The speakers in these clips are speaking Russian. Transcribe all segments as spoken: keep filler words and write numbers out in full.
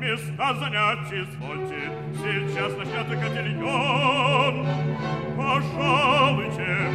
места занять извольте. Сейчас начнется котельон. Пожалуйте.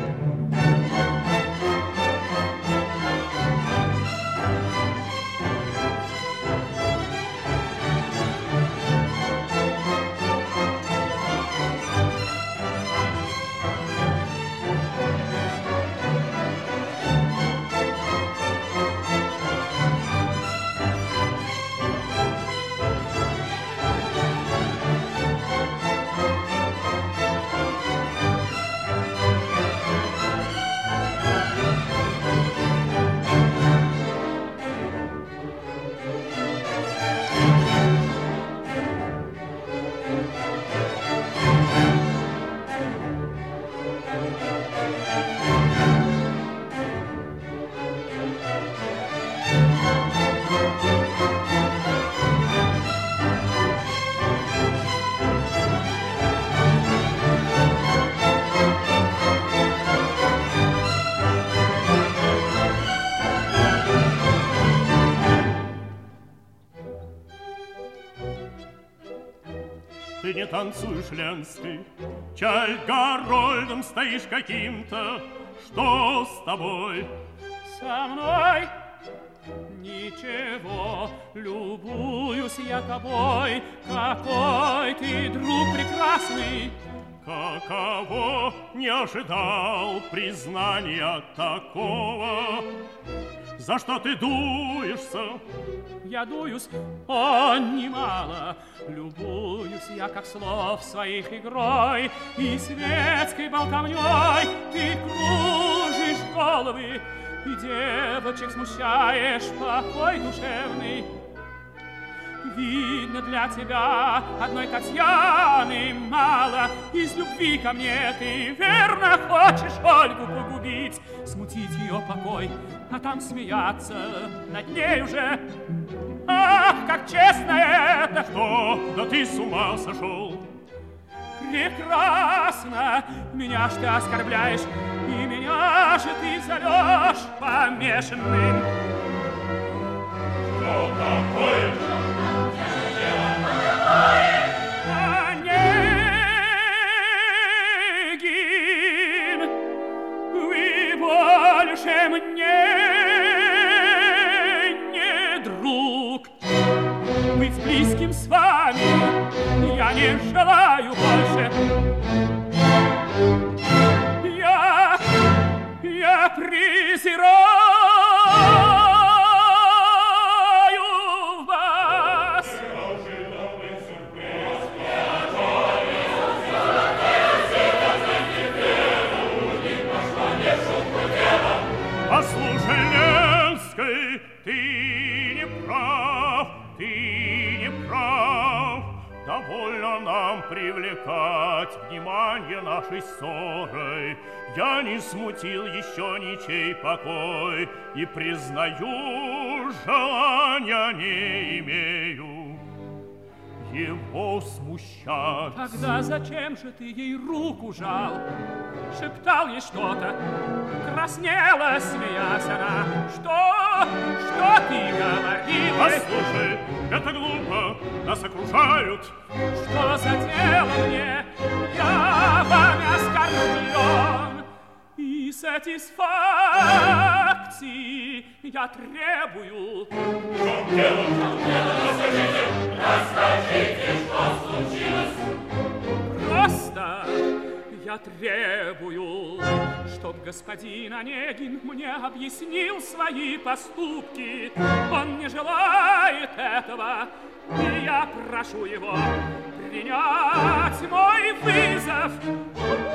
Ты не танцуешь, Ленский, чай Гарольдом стоишь каким-то. Что с тобой? Со мной ничего, любуюсь я тобой. Какой ты друг прекрасный! Каково, не ожидал признания такого. За что ты дуешься? Я дуюсь, о, немало. Любуюсь я, как слов своих игрой и светской болтовней. Ты кружишь головы и девочек смущаешь покой душевный. Видно, для тебя одной Татьяны мало. Из любви ко мне ты верно хочешь Ольгу погубить, смутить ее покой, а там смеяться над ней уже. Ах, как честно это! Что? Да ты с ума сошел! Прекрасно! Меня ж ты оскорбляешь, и меня же ты зовешь помешанным. Что такое? Онегин, вы больше мне не друг. Быть близким с вами я не желаю больше. Я, я презираю вас. Послушай, Ленский, ты не прав, ты не прав. Довольно нам привлекать внимание нашей ссорой. Я не смутил еще ничей покой и, признаю, желания не имею его смущать. Тогда зачем же ты ей руку жал? Шептал ей что-то, краснела, смеясь она. Что? Что ты говорил? Послушай, это глупо, нас окружают. Что за дело мне? Я вами оскорблен. И сатисфакции я требую. В чем дело? В чем дело? Расскажите, расскажите, что случилось? Просто я требую, чтоб господин Онегин мне объяснил свои поступки. Он не желает этого, и я прошу его принять мой вызов.